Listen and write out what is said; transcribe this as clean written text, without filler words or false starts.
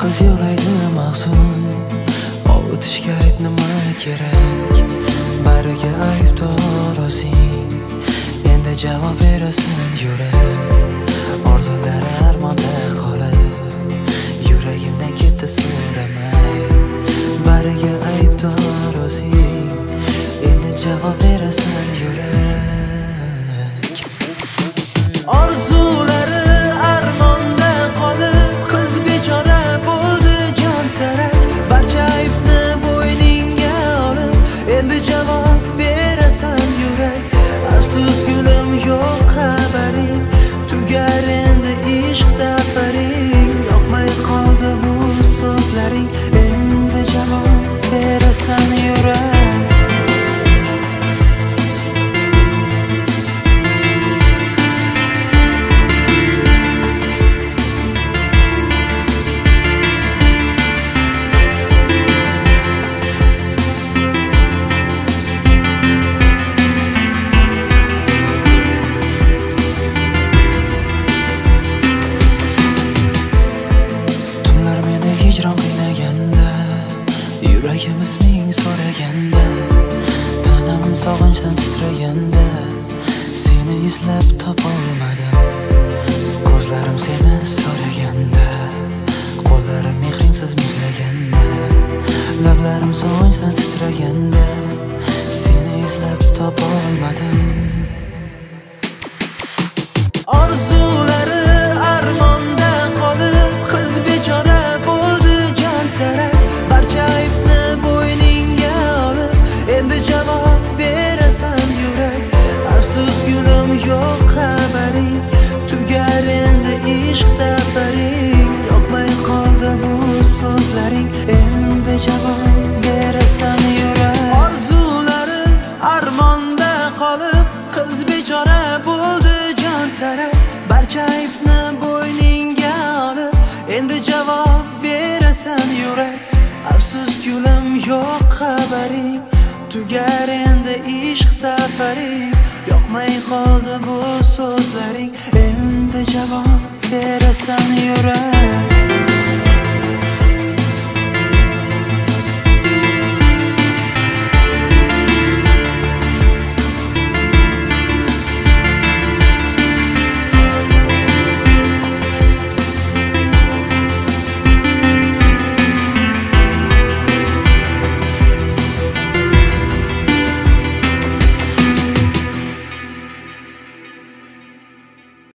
qiz yo'laydi mahzun, ovutishga ayt nima kerak. Bariga aybdor o'zing, endi javob berasin yurak. Orzulari armonda qolib, yuragimdan ketdi so'ramay. Bariga aybdor o'zing, endi javob berasin yurak. Orzulari armonda qolib, qiz bechora bo'ldi jon sarak. Barcha aybni bo'yningga olib, endi javob berasan yurak. Afsus gulim, yo'q xabaring, tugar endi ishq safaring. Yoqmay qoldi bu so'zlaring, endi javob berasan yurak. Yuragimiz ming so'raganda, tanam sog'inchdan titraganda, seni izlab topolmadim. Ko'zlarim seni so'raganda, qo'llarim mehringsiz muzlaganda, lablarim sog'inchdan titraganda, seni izlab topolmadim. Orzulari armonda qolib, qiz bechora bo'ldi jon sarak. Barcha aybni bo'yningga olib, endi javob berasan yurak. Afsus gulim, yo'q xabaring, tugar endi ishq safaring. Yoqmay qoldi bu so'zlaring, endi javob berasan yurak. Orzulari armonda qolib, qiz bechora bo'ldi jon sarak. Barcha aybni bo'yningga olib, endi javob berasan yurak. Afsus gulim, yo'q xabaring, tugar endi ishq safaring. Yoqmay qoldi bu so'zlaring, endi javob berasan yurak.